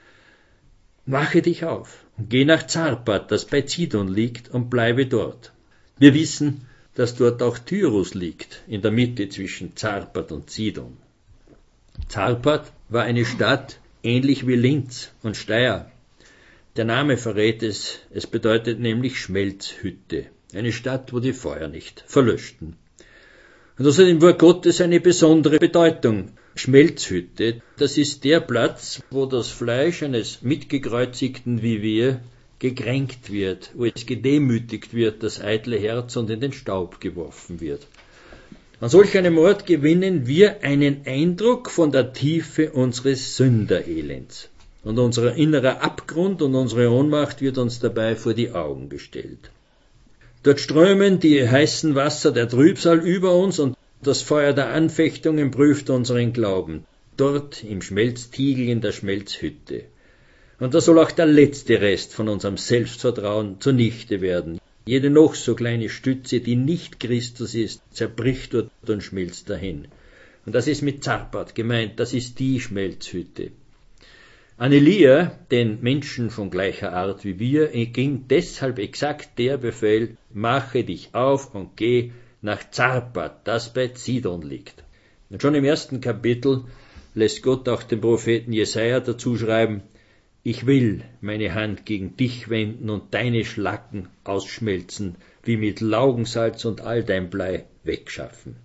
Mache dich auf und geh nach Zarpat, das bei Zidon liegt, und bleibe dort. Wir wissen, dass dort auch Tyrus liegt, in der Mitte zwischen Zarpat und Zidon. Zarpat war eine Stadt, ähnlich wie Linz und Steyr. Der Name verrät es, es bedeutet nämlich Schmelzhütte, eine Stadt, wo die Feuer nicht verlöschten. Und das hat im Wort Gottes eine besondere Bedeutung. Schmelzhütte, das ist der Platz, wo das Fleisch eines Mitgekreuzigten wie wir gekränkt wird, wo es gedemütigt wird, das eitle Herz, und in den Staub geworfen wird. An solch einem Ort gewinnen wir einen Eindruck von der Tiefe unseres Sünderelends. Und unser innerer Abgrund und unsere Ohnmacht wird uns dabei vor die Augen gestellt. Dort strömen die heißen Wasser der Trübsal über uns und das Feuer der Anfechtungen prüft unseren Glauben. Dort im Schmelztiegel in der Schmelzhütte. Und da soll auch der letzte Rest von unserem Selbstvertrauen zunichte werden. Jede noch so kleine Stütze, die nicht Christus ist, zerbricht dort und schmilzt dahin. Und das ist mit Zarpat gemeint, das ist die Schmelzhütte. An Elia, den Menschen von gleicher Art wie wir, ging deshalb exakt der Befehl, mache dich auf und geh nach Zarpat, das bei Zidon liegt. Und schon im ersten Kapitel lässt Gott auch dem Propheten Jesaja dazu schreiben, ich will meine Hand gegen dich wenden und deine Schlacken ausschmelzen, wie mit Laugensalz und all dein Blei wegschaffen.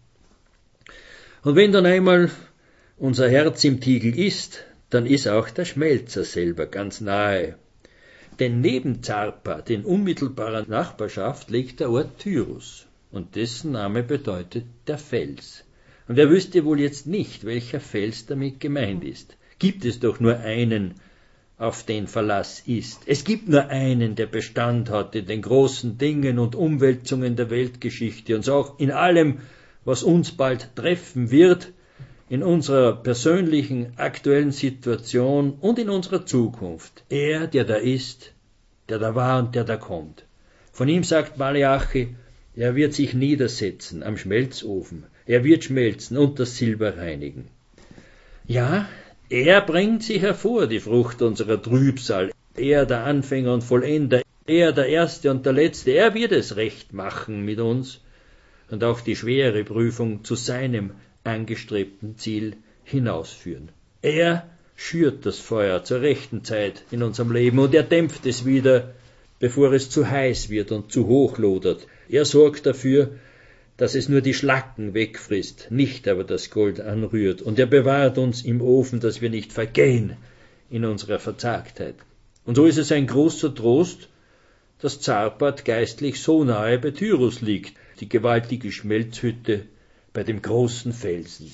Und wenn dann einmal unser Herz im Tiegel ist, dann ist auch der Schmelzer selber ganz nahe. Denn neben Zarpat, in unmittelbarer Nachbarschaft, liegt der Ort Tyrus, und dessen Name bedeutet der Fels. Und er wüsste wohl jetzt nicht, welcher Fels damit gemeint ist. Gibt es doch nur einen, auf den Verlass ist. Es gibt nur einen, der Bestand hat in den großen Dingen und Umwälzungen der Weltgeschichte und auch in allem, was uns bald treffen wird, in unserer persönlichen, aktuellen Situation und in unserer Zukunft. Er, der da ist, der da war und der da kommt. Von ihm sagt Maleachi, Er wird sich niedersetzen am Schmelzofen. Er wird schmelzen und das Silber reinigen. Ja, er bringt sie hervor, die Frucht unserer Trübsal. Er, der Anfänger und Vollender, er, der Erste und der Letzte, er wird es recht machen mit uns und auch die schwere Prüfung zu seinem angestrebten Ziel hinausführen. Er schürt das Feuer zur rechten Zeit in unserem Leben und er dämpft es wieder, bevor es zu heiß wird und zu hoch lodert. Er sorgt dafür, dass es nur die Schlacken wegfrisst, nicht aber das Gold anrührt. Und er bewahrt uns im Ofen, dass wir nicht vergehen in unserer Verzagtheit. Und so ist es ein großer Trost, dass Zarpat geistlich so nahe bei Tyrus liegt, die gewaltige Schmelzhütte bei dem großen Felsen.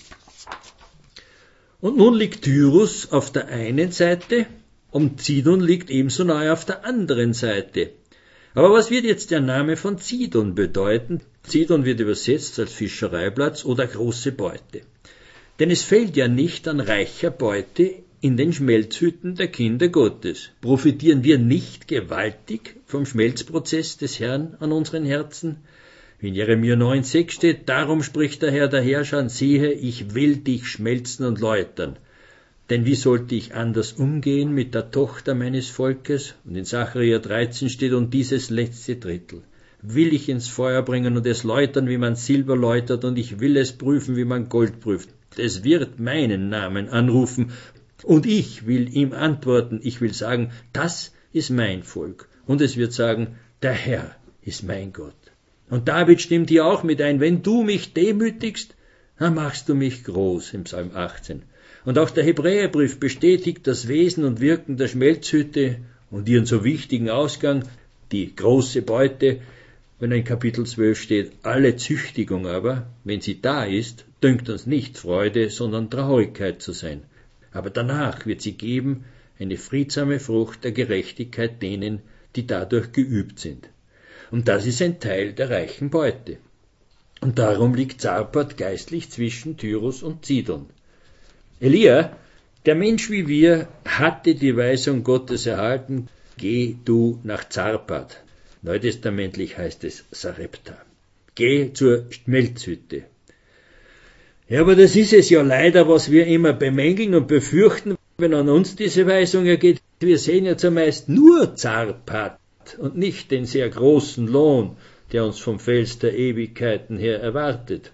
Und nun liegt Tyrus auf der einen Seite und Zidon liegt ebenso nahe auf der anderen Seite. Aber was wird jetzt der Name von Zidon bedeuten? Zidon wird übersetzt als Fischereiplatz oder große Beute. Denn es fehlt ja nicht an reicher Beute in den Schmelzhütten der Kinder Gottes. Profitieren wir nicht gewaltig vom Schmelzprozess des Herrn an unseren Herzen? Wie in Jeremia neun sechs steht, darum spricht der Herr der Herrscher, siehe, ich will dich schmelzen und läutern. Denn wie sollte ich anders umgehen mit der Tochter meines Volkes? Und in Sacharja dreizehn steht, und dieses letzte Drittel will ich ins Feuer bringen und es läutern, wie man Silber läutert, und ich will es prüfen, wie man Gold prüft. Es wird meinen Namen anrufen, und ich will ihm antworten, ich will sagen, das ist mein Volk. Und es wird sagen, der Herr ist mein Gott. Und David stimmt hier auch mit ein, wenn du mich demütigst, dann machst du mich groß, im Psalm achtzehn. Und auch der Hebräerbrief bestätigt das Wesen und Wirken der Schmelzhütte und ihren so wichtigen Ausgang, die große Beute, wenn in Kapitel zwölf steht, alle Züchtigung aber, wenn sie da ist, dünkt uns nicht Freude, sondern Traurigkeit zu sein. Aber danach wird sie geben eine friedsame Frucht der Gerechtigkeit denen, die dadurch geübt sind. Und das ist ein Teil der reichen Beute. Und darum liegt Zarpat geistlich zwischen Tyrus und Zidon. Elia, der Mensch wie wir, hatte die Weisung Gottes erhalten, geh du nach Zarpat. Neutestamentlich heißt es Sarepta. Geh zur Schmelzhütte. Ja, aber das ist es ja leider, was wir immer bemängeln und befürchten, wenn an uns diese Weisung ergeht. Wir sehen ja zumeist nur Zarpat und nicht den sehr großen Lohn, der uns vom Fels der Ewigkeiten her erwartet.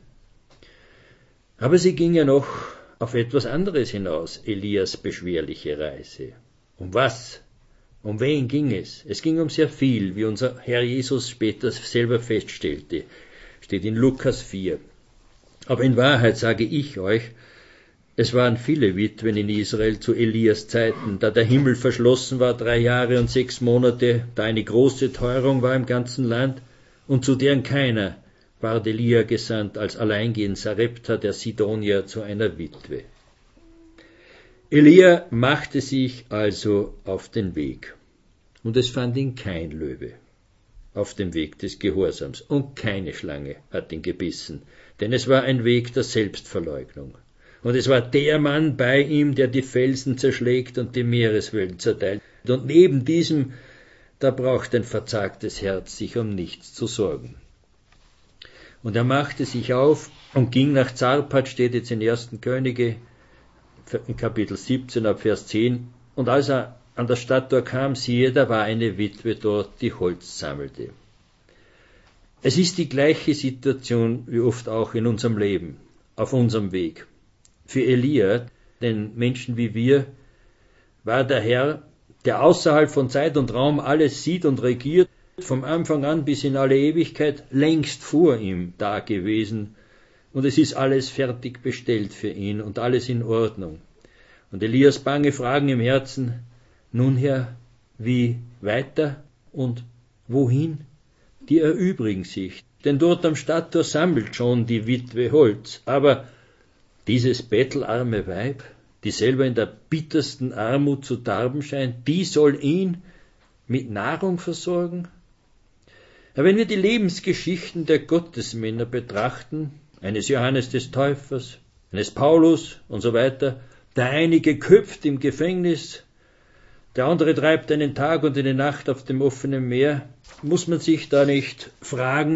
Aber sie ging ja noch auf etwas anderes hinaus, Elias beschwerliche Reise. Um was? Um wen ging es? Es ging um sehr viel, wie unser Herr Jesus später selber feststellte. Steht in Lukas vier. Aber in Wahrheit sage ich euch, es waren viele Witwen in Israel zu Elias Zeiten, da der Himmel verschlossen war drei Jahre und sechs Monate, da eine große Teuerung war im ganzen Land, und zu deren keiner ward Elia gesandt, als alleingehend Sarepta der Sidonier zu einer Witwe. Elia machte sich also auf den Weg, und es fand ihn kein Löwe auf dem Weg des Gehorsams, und keine Schlange hat ihn gebissen, denn es war ein Weg der Selbstverleugnung. Und es war der Mann bei ihm, der die Felsen zerschlägt und die Meereswellen zerteilt. Und neben diesem, da braucht ein verzagtes Herz sich um nichts zu sorgen. Und er machte sich auf und ging nach Zarpat, steht jetzt in ersten Könige, in Kapitel siebzehn, ab Vers zehn. Und als er an der Stadttor kam, siehe, da war eine Witwe dort, die Holz sammelte. Es ist die gleiche Situation wie oft auch in unserem Leben, auf unserem Weg. Für Elia, den Menschen wie wir, war der Herr, der außerhalb von Zeit und Raum alles sieht und regiert, vom Anfang an bis in alle Ewigkeit, längst vor ihm da gewesen, und es ist alles fertig bestellt für ihn und alles in Ordnung. Und Elias bange Fragen im Herzen, nun Herr, wie weiter und wohin? Die erübrigen sich, denn dort am Stadttor sammelt schon die Witwe Holz, aber dieses bettelarme Weib, die selber in der bittersten Armut zu darben scheint, die soll ihn mit Nahrung versorgen? Ja, wenn wir die Lebensgeschichten der Gottesmänner betrachten, eines Johannes des Täufers, eines Paulus und so weiter, der eine geköpft im Gefängnis, der andere treibt einen Tag und eine Nacht auf dem offenen Meer, muss man sich da nicht fragen,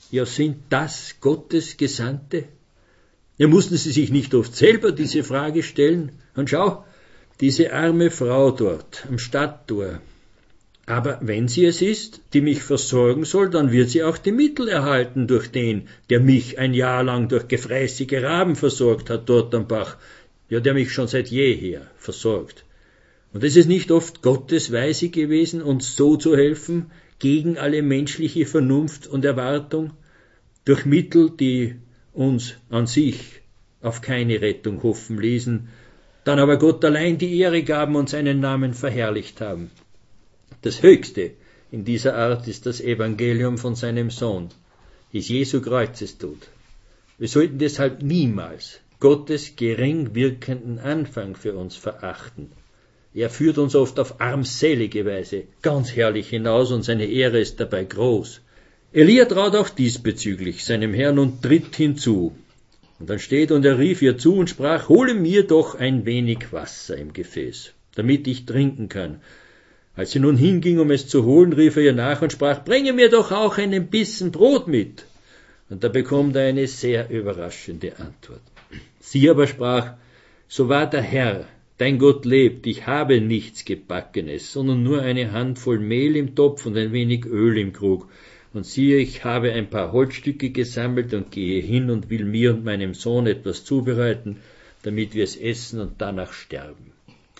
Ja, sind das Gottes Gesandte? Ja, mussten sie sich nicht oft selber diese Frage stellen? Und schau, diese arme Frau dort am Stadttor. Aber wenn sie es ist, die mich versorgen soll, dann wird sie auch die Mittel erhalten durch den, der mich ein Jahr lang durch gefräßige Raben versorgt hat dort am Bach, ja, der mich schon seit jeher versorgt. Und es ist nicht oft Gottes Weise gewesen, uns so zu helfen, gegen alle menschliche Vernunft und Erwartung, durch Mittel, die uns an sich auf keine Rettung hoffen ließen, dann aber Gott allein die Ehre gaben und seinen Namen verherrlicht haben. Das Höchste in dieser Art ist das Evangelium von seinem Sohn, ist Jesu Kreuzestod. Wir sollten deshalb niemals Gottes gering wirkenden Anfang für uns verachten. Er führt uns oft auf armselige Weise ganz herrlich hinaus und seine Ehre ist dabei groß. Elia traut auch diesbezüglich seinem Herrn und tritt hinzu. Und dann steht, und er rief ihr zu und sprach, hole mir doch ein wenig Wasser im Gefäß, damit ich trinken kann. Als sie nun hinging, um es zu holen, rief er ihr nach und sprach, bringe mir doch auch einen Bissen Brot mit. Und da bekommt er eine sehr überraschende Antwort. Sie aber sprach, so wahr der Herr, dein Gott lebt, ich habe nichts Gebackenes, sondern nur eine Handvoll Mehl im Topf und ein wenig Öl im Krug. Und siehe, ich habe ein paar Holzstücke gesammelt und gehe hin und will mir und meinem Sohn etwas zubereiten, damit wir es essen und danach sterben.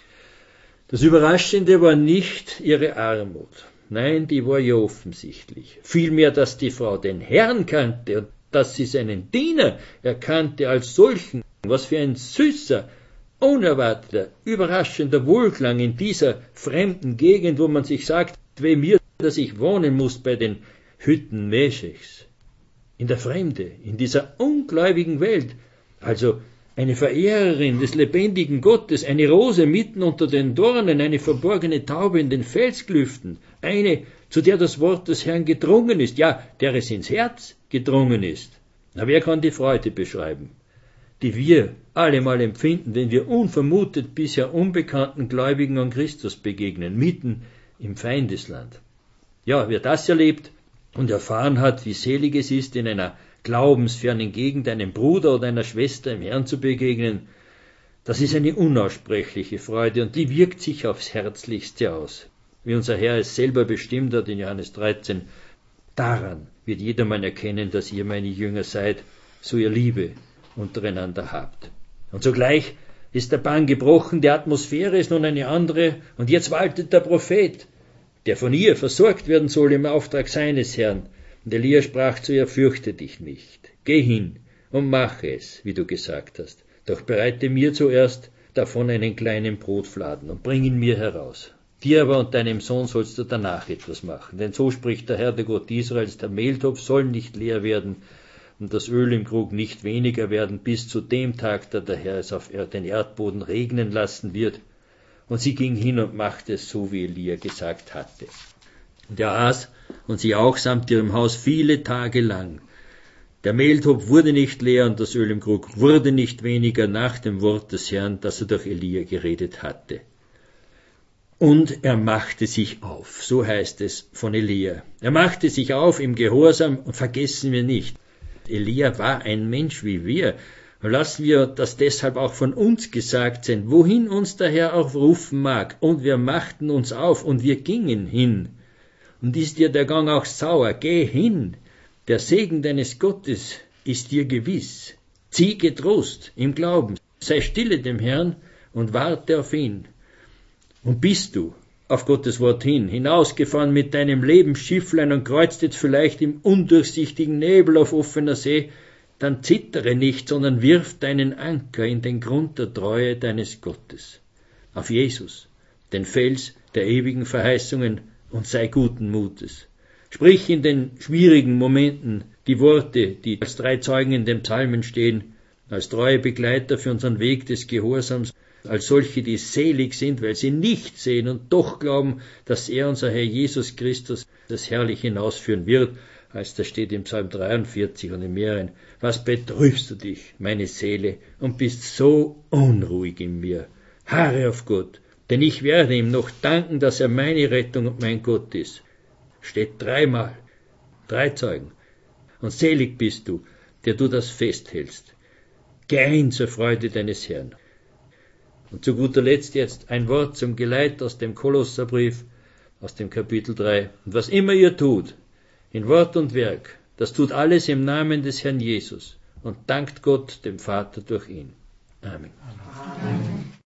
Das Überraschende war nicht ihre Armut. Nein, die war ja offensichtlich. Vielmehr, dass die Frau den Herrn kannte und dass sie seinen Diener erkannte als solchen. Was für ein süßer, unerwarteter, überraschender Wohlklang in dieser fremden Gegend, wo man sich sagt, weh mir, dass ich wohnen muss bei den Hütten Meschechs. In der Fremde, in dieser ungläubigen Welt, also eine Verehrerin des lebendigen Gottes, eine Rose mitten unter den Dornen, eine verborgene Taube in den Felsklüften, eine, zu der das Wort des Herrn gedrungen ist, ja, der es ins Herz gedrungen ist. Na, wer kann die Freude beschreiben, die wir allemal empfinden, wenn wir unvermutet bisher unbekannten Gläubigen an Christus begegnen, mitten im Feindesland. Ja, wer das erlebt und erfahren hat, wie selig es ist, in einer glaubensfernen Gegend einem Bruder oder einer Schwester im Herrn zu begegnen, das ist eine unaussprechliche Freude und die wirkt sich aufs Herzlichste aus. Wie unser Herr es selber bestimmt hat in Johannes dreizehn, daran wird jedermann erkennen, dass ihr meine Jünger seid, so ihr Liebe untereinander habt. Und sogleich ist der Bann gebrochen, die Atmosphäre ist nun eine andere und jetzt waltet der Prophet, der von ihr versorgt werden soll im Auftrag seines Herrn. Und Elia sprach zu ihr, fürchte dich nicht, geh hin und mache es, wie du gesagt hast, doch bereite mir zuerst davon einen kleinen Brotfladen und bring ihn mir heraus. Dir aber und deinem Sohn sollst du danach etwas machen, denn so spricht der Herr, der Gott Israels, der Mehltopf soll nicht leer werden und das Öl im Krug nicht weniger werden, bis zu dem Tag, da der Herr es auf den Erdboden regnen lassen wird. Und sie ging hin und machte es so, wie Elia gesagt hatte. Und er aß und sie auch samt ihrem Haus viele Tage lang. Der Mehltopf wurde nicht leer und das Öl im Krug wurde nicht weniger nach dem Wort des Herrn, das er durch Elia geredet hatte. Und er machte sich auf, so heißt es von Elia. Er machte sich auf im Gehorsam und vergessen wir nicht, Elia war ein Mensch wie wir. Lassen wir das deshalb auch von uns gesagt sein, wohin uns der Herr auch rufen mag. Und wir machten uns auf und wir gingen hin. Und ist dir der Gang auch sauer, geh hin. Der Segen deines Gottes ist dir gewiss. Zieh getrost im Glauben, sei stille dem Herrn und warte auf ihn. Und bist du auf Gottes Wort hin, hinausgefahren mit deinem Lebensschifflein und kreuzt jetzt vielleicht im undurchsichtigen Nebel auf offener See, dann zittere nicht, sondern wirf deinen Anker in den Grund der Treue deines Gottes. Auf Jesus, den Fels der ewigen Verheißungen, und sei guten Mutes. Sprich in den schwierigen Momenten die Worte, die als drei Zeugen in den Psalmen stehen, als treue Begleiter für unseren Weg des Gehorsams, als solche, die selig sind, weil sie nicht sehen und doch glauben, dass er, unser Herr Jesus Christus, das herrlich hinausführen wird, als das steht im Psalm dreiundvierzig und in mehreren. Was betrübst du dich, meine Seele, und bist so unruhig in mir? Harre auf Gott, denn ich werde ihm noch danken, dass er meine Rettung und mein Gott ist. Steht dreimal, drei Zeugen. Und selig bist du, der du das festhältst. Geh ein zur Freude deines Herrn. Und zu guter Letzt jetzt ein Wort zum Geleit aus dem Kolosserbrief, aus dem Kapitel drei. Und was immer ihr tut, in Wort und Werk, das tut alles im Namen des Herrn Jesus und dankt Gott, dem Vater, durch ihn. Amen. Amen.